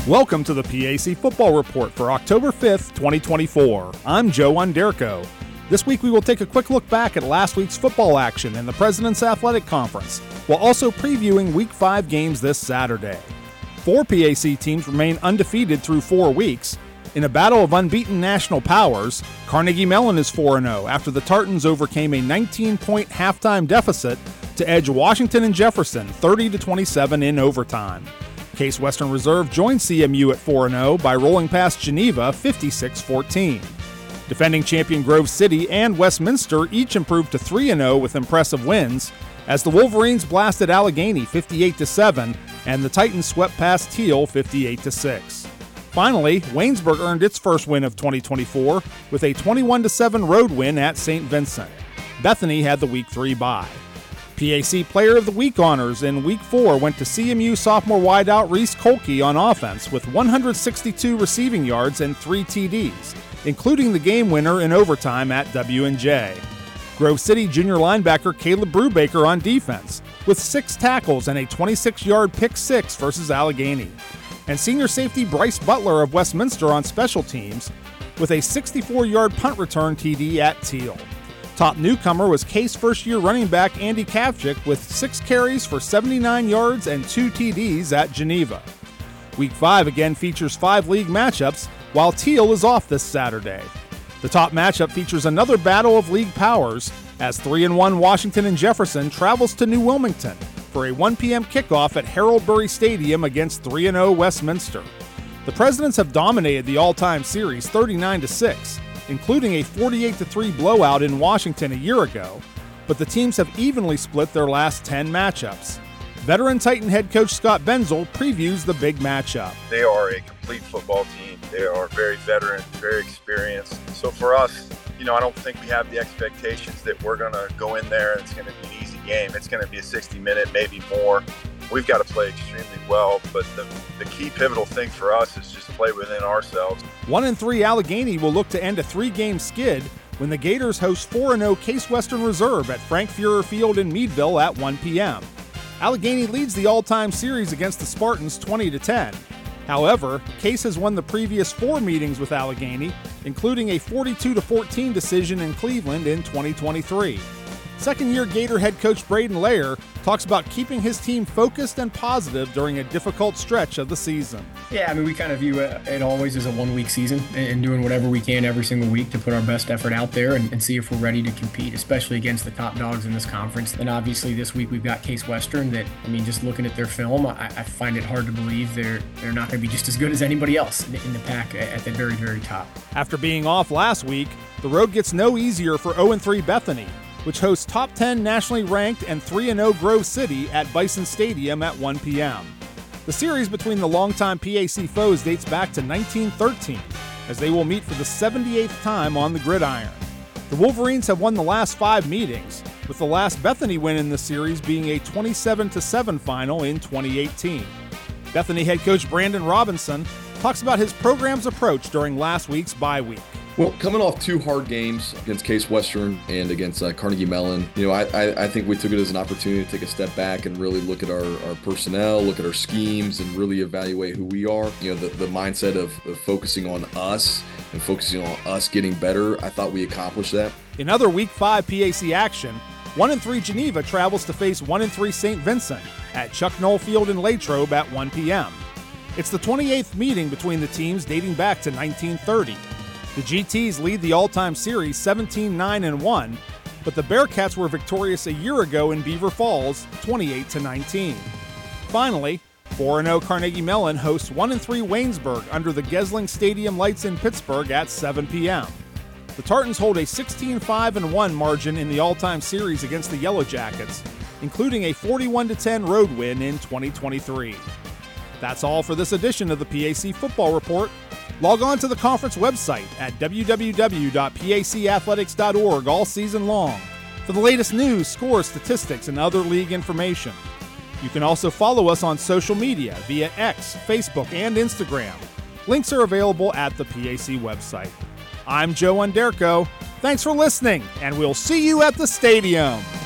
Welcome to the PAC Football Report for October 5th, 2024. I'm Joe Underko. This week we will take a quick look back at last week's football action in the President's Athletic Conference, while also previewing Week 5 games this Saturday. 4 PAC teams remain undefeated through 4 weeks. In a battle of unbeaten national powers, Carnegie Mellon is 4-0 after the Tartans overcame a 19-point halftime deficit to edge Washington and Jefferson 30-27 in overtime. Case Western Reserve joined CMU at 4-0 by rolling past Geneva 56-14. Defending champion Grove City and Westminster each improved to 3-0 with impressive wins, as the Wolverines blasted Allegheny 58-7 and the Titans swept past Teal 58-6. Finally, Waynesburg earned its first win of 2024 with a 21-7 road win at St. Vincent. Bethany had the Week 3 bye. PAC Player of the Week honors in Week 4 went to CMU sophomore wideout Reese Kolke on offense with 162 receiving yards and 3 TDs, including the game winner in overtime at W&J. Grove City junior linebacker Caleb Brubaker on defense with 6 tackles and a 26-yard pick 6 versus Allegheny. And senior safety Bryce Butler of Westminster on special teams with a 64-yard punt return TD at Teal. Top newcomer was Case first-year running back Andy Kavchik with 6 carries for 79 yards and 2 TDs at Geneva. Week 5 again features 5 league matchups, while Teal is off this Saturday. The top matchup features another battle of league powers, as 3-1 Washington and Jefferson travels to New Wilmington for a 1 p.m. kickoff at Harold Burry Stadium against 3-0 Westminster. The Presidents have dominated the all-time series 39-6, including a 48-3 blowout in Washington a year ago, but the teams have evenly split their last 10 matchups. Veteran Titan head coach Scott Benzel previews the big matchup. They are a complete football team. They are very veteran, very experienced. So for us, I don't think we have the expectations that we're going to go in there and it's going to be an easy game. It's going to be a 60-minute, maybe more. We've got to play extremely well, but the key pivotal thing for us is just play within ourselves. 1-3 Allegheny will look to end a 3-game skid when the Gators host 4-0 Case Western Reserve at Frank Fuhrer Field in Meadville at 1 p.m. Allegheny leads the all-time series against the Spartans 20-10. However, Case has won the previous 4 meetings with Allegheny, including a 42-14 decision in Cleveland in 2023. Second-year Gator head coach Braden Layer talks about keeping his team focused and positive during a difficult stretch of the season. Yeah, we kind of view it always as a 1-week season and doing whatever we can every single week to put our best effort out there and see if we're ready to compete, especially against the top dogs in this conference. And obviously this week we've got Case Western that, just looking at their film, I find it hard to believe they're not going to be just as good as anybody else in the pack at the very, very top. After being off last week, the road gets no easier for 0-3 Bethany, which hosts top 10 nationally ranked and 3-0 Grove City at Bison Stadium at 1 p.m. The series between the longtime PAC foes dates back to 1913, as they will meet for the 78th time on the gridiron. The Wolverines have won the last 5 meetings, with the last Bethany win in the series being a 27-7 final in 2018. Bethany head coach Brandon Robinson talks about his program's approach during last week's bye week. Well, coming off 2 hard games against Case Western and against Carnegie Mellon, I think we took it as an opportunity to take a step back and really look at our personnel, look at our schemes, and really evaluate who we are. The mindset of focusing on us and focusing on us getting better, I thought we accomplished that. In other Week 5 PAC action, 1-3 Geneva travels to face 1-3 St. Vincent at Chuck Noll Field in Latrobe at 1 p.m. It's the 28th meeting between the teams dating back to 1930. The GTs lead the all-time series 17-9-1, but the Bearcats were victorious a year ago in Beaver Falls 28-19. Finally, 4-0 Carnegie Mellon hosts 1-3 Waynesburg under the Gesling Stadium lights in Pittsburgh at 7 p.m. The Tartans hold a 16-5-1 margin in the all-time series against the Yellow Jackets, including a 41-10 road win in 2023. That's all for this edition of the PAC Football Report. Log on to the conference website at www.pacathletics.org all season long for the latest news, scores, statistics, and other league information. You can also follow us on social media via X, Facebook, and Instagram. Links are available at the PAC website. I'm Joe Underko. Thanks for listening, and we'll see you at the stadium.